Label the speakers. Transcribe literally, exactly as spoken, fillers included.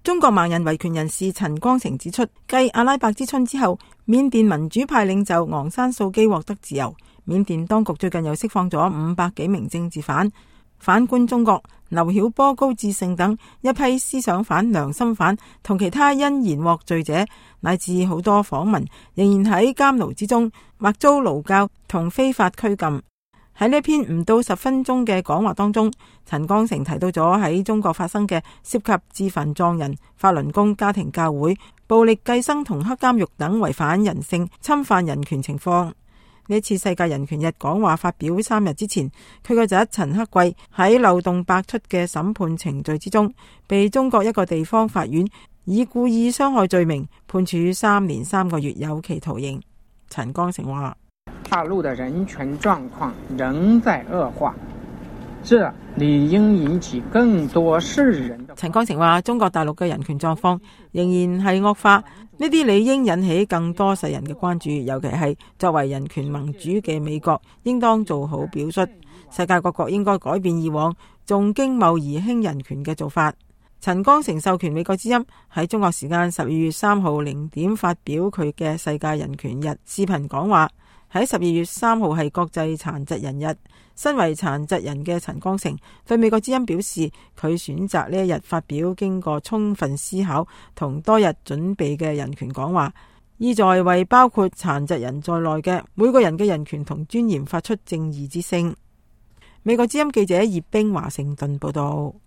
Speaker 1: 中國盲人維權人士陳光誠指出，繼阿拉伯之春之後，緬甸民主派領袖昂山素基獲得自由。緬甸當局最近又釋放咗五百幾名政治犯。反觀中國，劉曉波、高志勝等一批思想犯、良心犯同其他因言獲罪者，乃至好多訪民，仍然喺監牢之中，或遭勞教同非法拘禁。喺呢篇唔到十分鐘嘅講話當中，陳光誠提到咗喺中國發生嘅涉及自焚葬人、法輪功、家庭教會、暴力計生同黑監獄等違反人性、侵犯人權情況。呢次世界人權日講話發表三日之前，佢個侄陳克貴喺漏洞百出嘅審判程序之中，被中國一個地方法院以故意傷害罪名判處三年三個月有期徒刑。陳光誠話：
Speaker 2: 大陸的人權狀況仍在惡化，這理應引起更多世人的。
Speaker 1: 陳光誠話：中國大陸嘅人權狀況仍然係惡化，呢啲理應引起更多世人嘅關注，尤其係作為人權盟主嘅美國，應當做好表率。世界各國應該改變以往重經貿而輕人權嘅做法。陳光誠授權美國之音喺中國時間十二月三號零點發表佢嘅世界人權日視頻講話。喺十二月三號係國際殘疾人日，身為殘疾人嘅陳光誠對美國之音表示，佢選擇呢一日發表經過充分思考同多日準備嘅人權講話，意在為包括殘疾人在內嘅每個人嘅人權同尊嚴發出正義之聲。美國之音記者葉冰華盛頓報道。